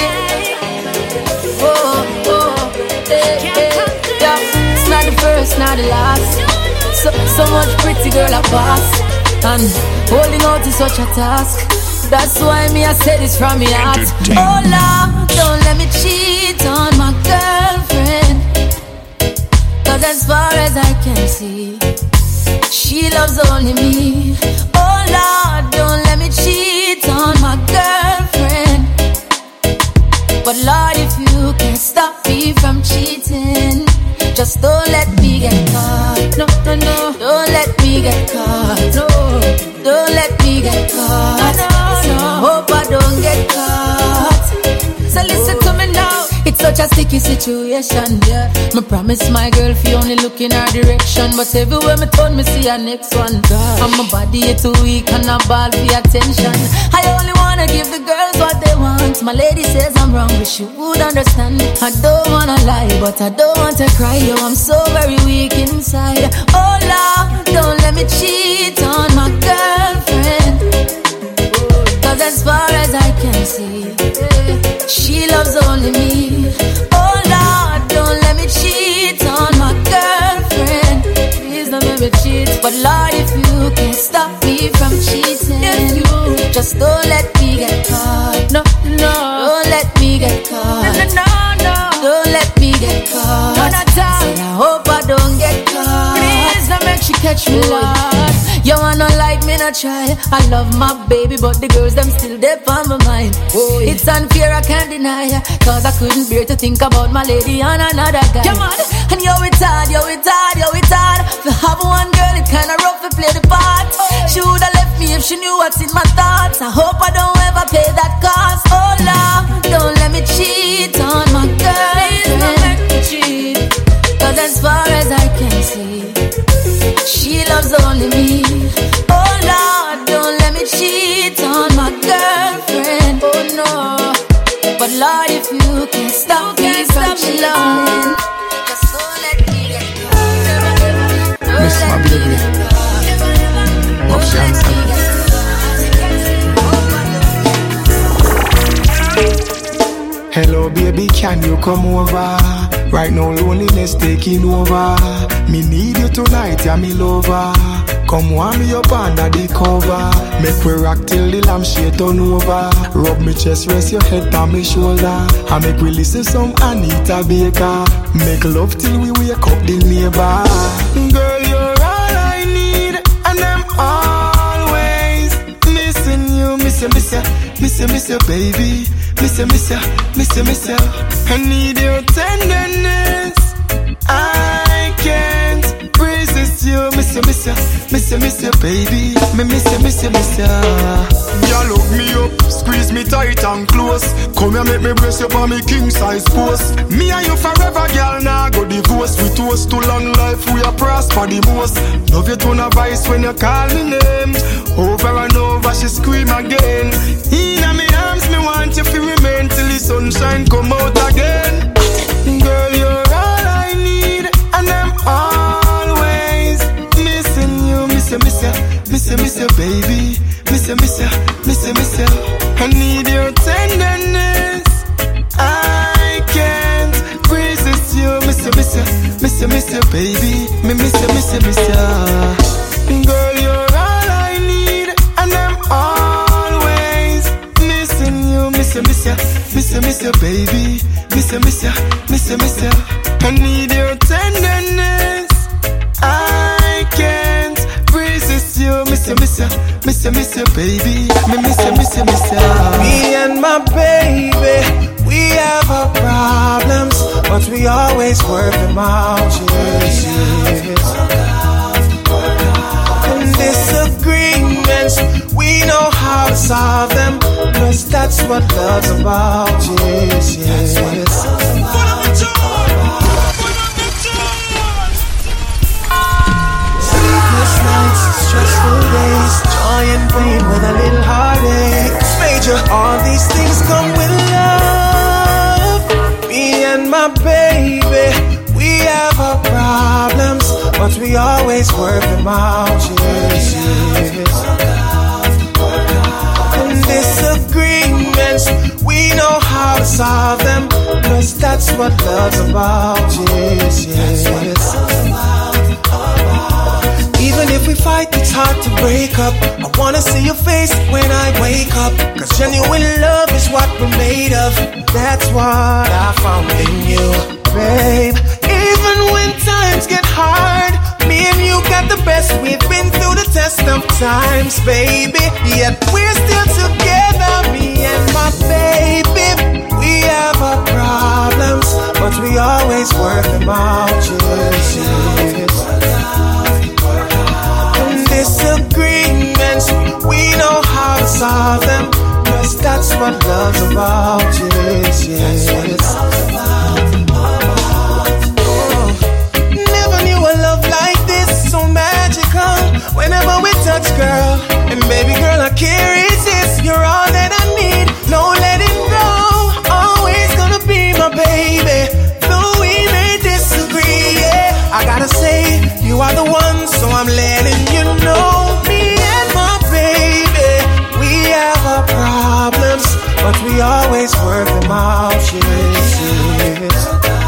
oh, oh, eh, eh, yeah. It's not the first, not the last. So, so much pretty girl I pass, and holding out is such a task. That's why me I say this from me heart. Oh Lord, don't let me cheat on my girlfriend, 'cause as far as I can see, she loves only me. Oh Lord, don't let me cheat on my girlfriend, but Lord, if you can't stop me from cheating, just don't let me get caught. No, no, no. Don't let me get caught. No. Don't let me get caught. No, no. I hope I don't get caught. So listen to me now. It's such a sticky situation, yeah. Me promise my girl if you only look in her direction, but everywhere me turn me see her next one. God. And my body is too weak and I ball for attention. I only wanna give the girls what they want. My lady says I'm wrong, wish you would understand. I don't wanna lie, but I don't want to cry. Yo, I'm so very weak inside. Oh Lord, don't let me cheat on my girlfriend, 'cause as far as I can see, she loves only me. Oh Lord, don't let me cheat on my girlfriend. Please don't let me cheat. But Lord, if you can't stop me from cheating, if you just don't let me get caught. No, no, don't let me get caught. No, no, no, no. Don't let me get caught. No, not all. Said I hope I don't get caught. Please don't make she catch me, Lord. You wanna like me, not try. I love my baby, but the girls them still there on my mind. Oh, yeah. It's unfair, I can't deny, 'cause I couldn't bear to think about my lady and another guy. Come on, and yo it's hard, yo it's hard, yo it's hard. To have one girl, it kinda rough to play the part. Oh, she woulda left me if she knew what's in my thoughts. I hope I don't ever pay that cost. Oh Lord, don't let me cheat on my girl. Please don't make me cheat, 'cause as far as I can see, she loves only me. Oh Lord, don't let me cheat on my girlfriend. Oh no, but Lord, if you can't stop me from cheating, just don't let me get caught. Miss my baby, options. Hello baby, can you come over? Right now loneliness taking over. Me need you tonight, yeah me lover. Come warm me up under the cover. Make we rock till the lampshade turn over. Rub me chest, rest your head on my shoulder. And make we listen some Anita Baker. Make love till we wake up the neighbor. Girl, you're all I need, and I'm always missing you. Miss you, miss you, miss you, miss you, baby. Miss you, miss you, miss you, miss you. I need your tenderness. I can't resist you. Miss you, miss you, miss you, miss you, baby. Me miss you, miss you, miss you. You look me up, squeeze me tight and close. Come here, make me brace you for me king size post. Me and you forever, girl. Now go divorce. We toast to long life, we are prosper the most. Love you tone of voice when you call me name. Over and over, she scream again. In my arms, me want you to remain till the sunshine come out again. Girl, you're all I need, and I'm always missing you. Miss you, miss you, miss you, miss you, baby. Miss you, miss you, miss you, miss you. I need your tenderness. I can't resist you. Miss you, miss you, miss you, miss you, baby. Me miss you, miss you, miss you. Girl, you're all I need, and I'm always missing you. Miss you, miss you, miss you, miss you, baby. Miss you, miss you, miss you, miss you. I need your tenderness. I can't resist you. Miss you, miss you, miss you, miss you, baby. Me miss you, miss you, miss you. Me and my baby, we have our problems, but we always work them out. Yes, yes. And disagreements, we know how to solve them, cause that's what love's about, yes, yes. Sleepless nights, stressful days, joy and pain with a little heartache. Major, all these things come with love. Me and my baby, we have our problems, but we always work them out, yes, yes. And disagreements, we know how to solve them, cause that's what love's about, yes, yes. Even if we fight, it's hard to break up. I wanna see your face when I wake up, cause genuine love is what we're made of. That's what I found in you, babe. Even when times get hard, me and you got the best. We've been through the test of times, baby, yet we're still together. Me and my baby, we have our problems, but we always work them out, yes, yes. Disagreements, we know how to solve them, cause that's what love's about, yes, yes. Oh, never knew a love like this, so magical. Whenever we touch, girl, and baby girl, I can't resist. You're all that I need, no letting go. Always gonna be my baby, though we may disagree, yeah. I gotta say, you are the one, so I'm letting you know. Me and my baby, we have our problems, but we always work them out, yes, yes.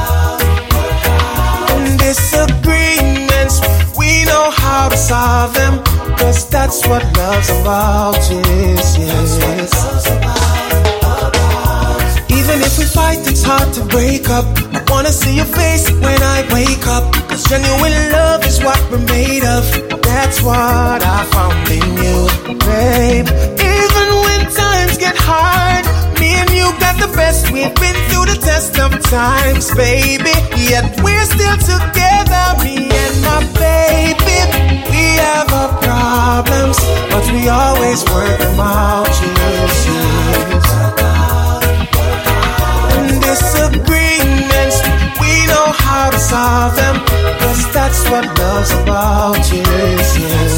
And disagreements, we know how to solve them, cause that's what love's about, yes, yes. Even if we fight, it's hard to break up. I wanna see your face when I wake up, cause genuine love is what we're made of. That's what I found in you, babe. Even when times get hard, me and you got the best. We've been through the test of times, baby, yet we're still together. Me and my baby, we have our problems, but we always work them out, yes, yes. Disagreements, we know how to solve them, cause that's what love's about, yes, yes.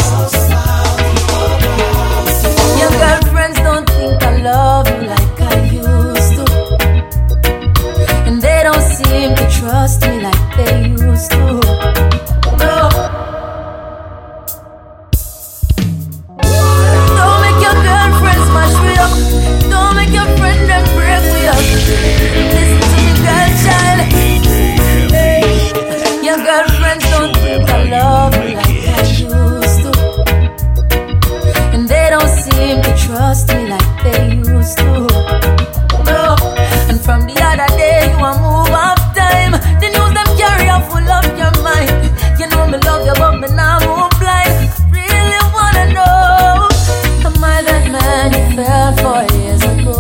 Your girlfriends don't think I love you like I used to, and they don't seem to trust me like they used to. No. Don't make your girlfriends smash me up. Don't make your friend them break me up. Listen to me, girl, child. Hey. Your girlfriends don't think I love you like I used to, and they don't seem to trust me like they used to. No. And from the other day you a move off time. The news them carry up full of your mind. You know me love you but me now move blind. Really wanna know, am I that man you fell for years ago?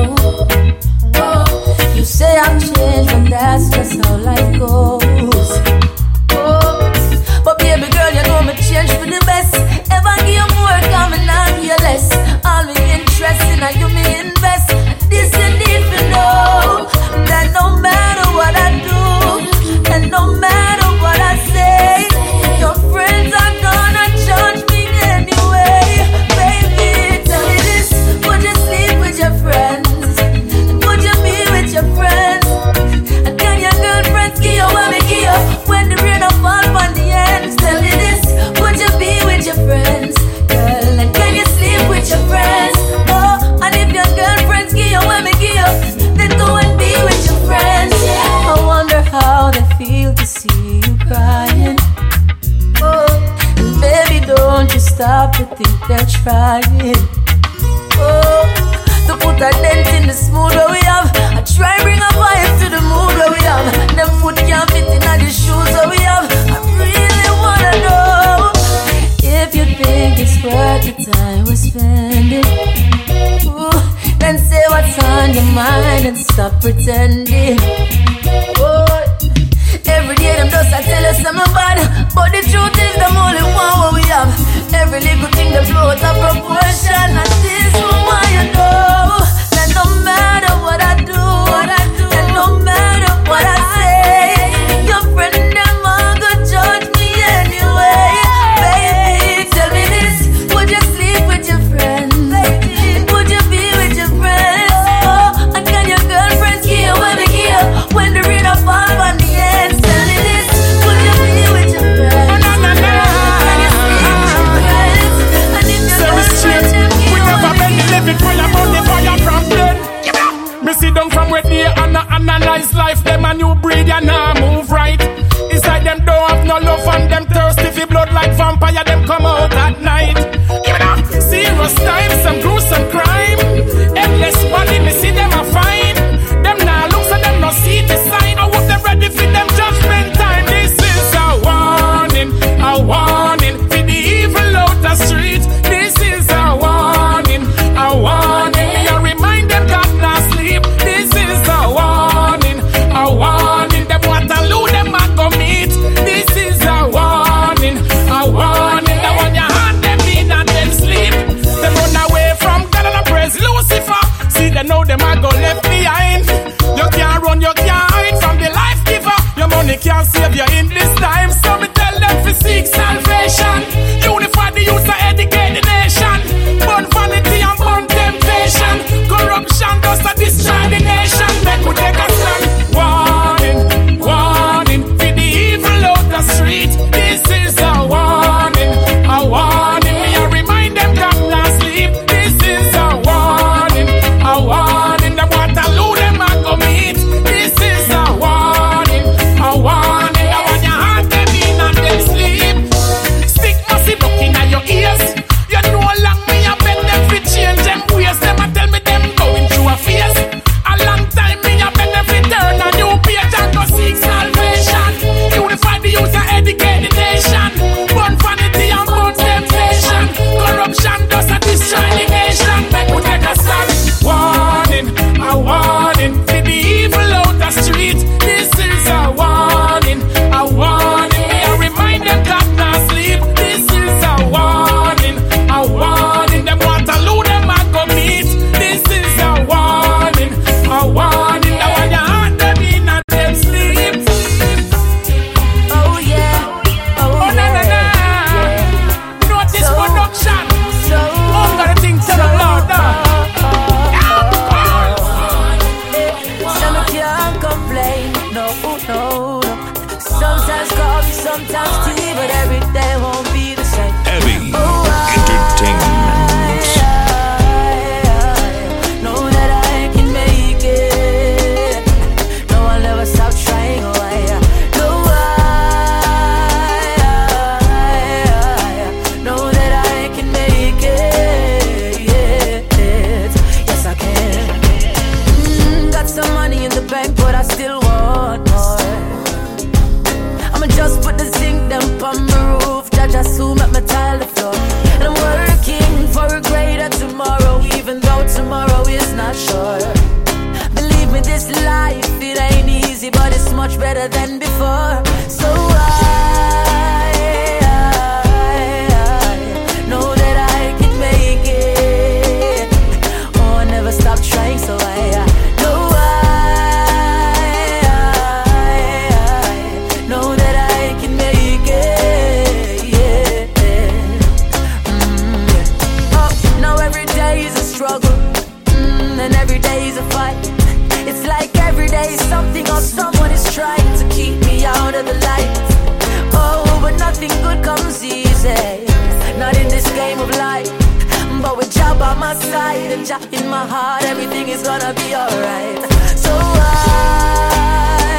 Oh, you say I'm changed, but that's just how life goes. Oh, but baby girl, you know me change for the best. Ever give you more, come and not give you less. All me interest in and you me invest. And this you need to know, that no matter what I do, and no matter what I say, your friends are gonna judge me anyway. Baby, tell me this, would you sleep with your friends? And would you be with your friends? And can your girlfriends give you what me give you when the rain don't fall on the ends? Tell me this, would you be with your friends? Girl, and can you sleep with your friends? Oh, and if your girlfriends give you what me give you, then go and be with your friends. I wonder how they feel to see you crying. Oh, and baby, don't you stop to think they're trying. Oh, to put a dent in the smooth where we have. I try bring a vibe to the mood where we have. Them foot can't fit in the shoes where we have. I really wanna know if you think it's worth the time we're spending. Ooh, then say what's on your mind and stop pretending. Oh, every day them just I tell us I'm bad, but the truth is them only one what we have. Every little thing they blow out of proportion. And this new breed, you nah move right. It's like them don't have no love and them thirsty for blood like vampire, them come out at night. You know, serious time, some gruesome crime. Endless body, me see them a fine. Them nah look so them no see the sign. I hope them ready for them judgment time. This is a warning, a warning for the evil out the street. This is a warning, a warning. Me a remind them God not sleep. This is a warning, a warning. Them Waterloo, them a go meet. This is a warning, a warning. That when your hand them in and them sleep. Them run away from God and I praise Lucifer. See they know them a go left behind. You can't run, you can't hide from the life giver. Your money can't save you in this time. So me tell them to seek salvation. Unify the youth to educate the nation. Burn vanity and burn temptation. Corruption does to destroy the nation. Make we take a stand. Warning, warning for the evil out the street. This is a warning, a warning. Me a remind them God not sleep. This is a warning, a warning. Them Waterloo, them a go meet. This is a warning, a warning. That when your heart them in and them sleep. Stick massive looking at your ears. You know long me a beg them fi change them ways. Them a tell me them going through a phase. A long time me a beg them fi turn a new page and go seek salvation. Unify the youth and educate the nation. Burn vanity and burn temptation. Corruption does a destroy the nation. Make we take a stand. Warning, a warning for the evil out the street. This is a warning, a warning. Me a remind them God not sleep. This is a warning, a warning. Them Waterloo, them a go meet. This is a warning, a warning. That when your heart them in and them sleep. Oh yeah, oh, Oh na na na. Notice So- production. so Oh, got a thing to the Lord. So me can't complain, no, no, no. Sometimes coffee, sometimes tea, but every day won't be the same. Heavy Oh, I, Entertainment. I know that I can make it. No, I'll never stop trying. Oh, I know I know that I can make it. Yes, I can. Mm, got some money in the bank, but I still want more. I'ma just put the zinc them on the roof. Judge assume at my tile the floor. And I'm working for a greater tomorrow, even though tomorrow is not sure. Believe me, this life, it ain't easy, but it's much better than before. So I, I know that I can make it. Oh, I never stop trying, so I know I, I know that I can make it. Yeah. Mm, yeah. Oh, now every day is a struggle, mm, and every day is a fight. It's like every day something or someone is trying to keep me out of the light. Oh, but nothing good comes easy, not in this game of life. But with Jah by my side and Jah in my heart, everything is gonna be alright. So I,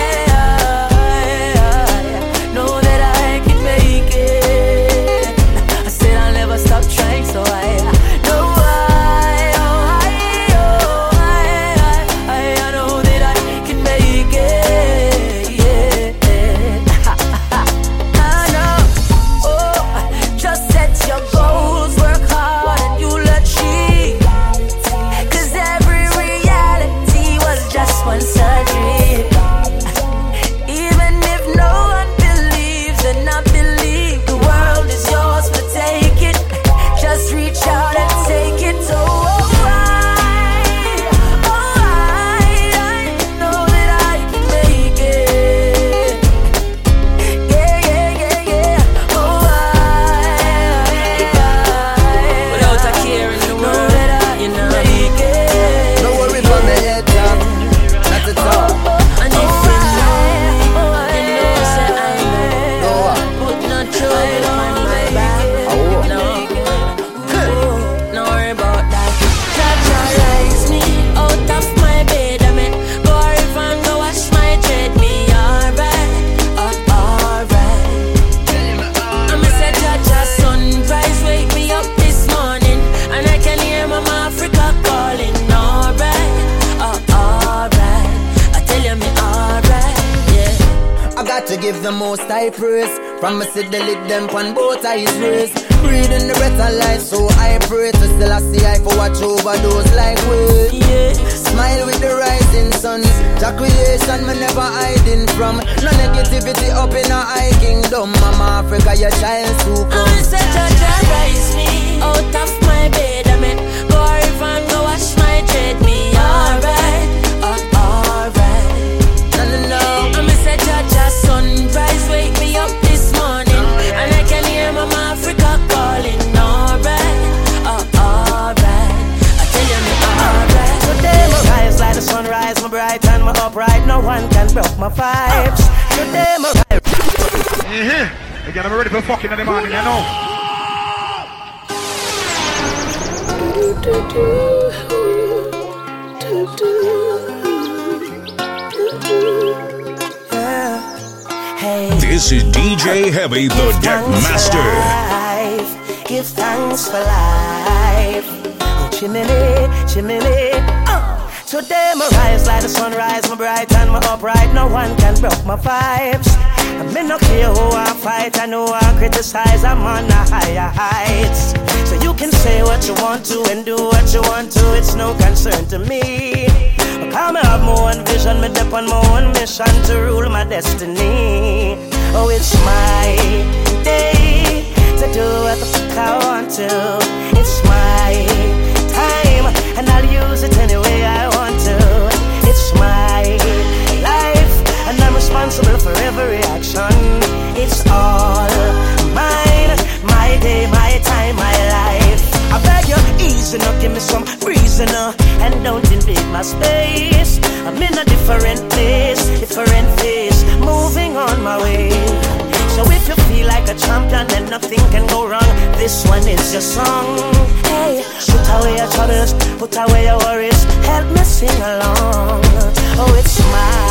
I know that I can make it. I said I'll never stop trying, so I know I, oh, I, oh, I, I, I know that I can make it. Yeah, I know. Oh, just set your goals, work hard, and you'll achieve. 'Cause every reality was just one got to give the most high praise. From me see the lid them on both eyes raised. Breathing the breath of life, so I pray to still I see I for watch over those like we. Yeah. Smile with the rising sun. The creation me never hiding from. No negativity up in our high kingdom. Mama Africa, your child to come. I'm such a joy, rise me out of my bed. I mean, go a river and go wash my dread. Me alright, uh, alright. No, no, no. I'm such a joy, sunrise wake me up this morning, and I can hear Mama Africa calling. Alright, uh, alright. I tell you me alright. Today my rise like the sunrise, my bright and my upright. No one can break my vibes. Today my rise. Mm-hmm. Again, I'm ready for fucking in the morning, you know. Yeah. Hey. This is D J Heavy, the Deck Master. Life. Give thanks for life. Oh, chimney, chimney. Uh. Today my rise like the sunrise, my bright and my upright. No one can break my vibes. I may not care who I fight, I know I criticize, I'm on the higher heights. So you can say what you want to and do what you want to, it's no concern to me. Because I have my own vision, me dip on my own mission to rule my destiny. Oh, it's my day to do what the fuck I want to. It's my time, and I'll use it any way I want to. It's my life, and I'm responsible for every action. It's all mine, my day, my time, my life. I beg you, easy now, give me some reason now, and don't invade my space. I'm in a different place, different phase, moving on my way. So if you feel like a champion, then nothing can go wrong. This one is your song. Hey, put away your troubles, put away your worries, help me sing along. Oh, it's my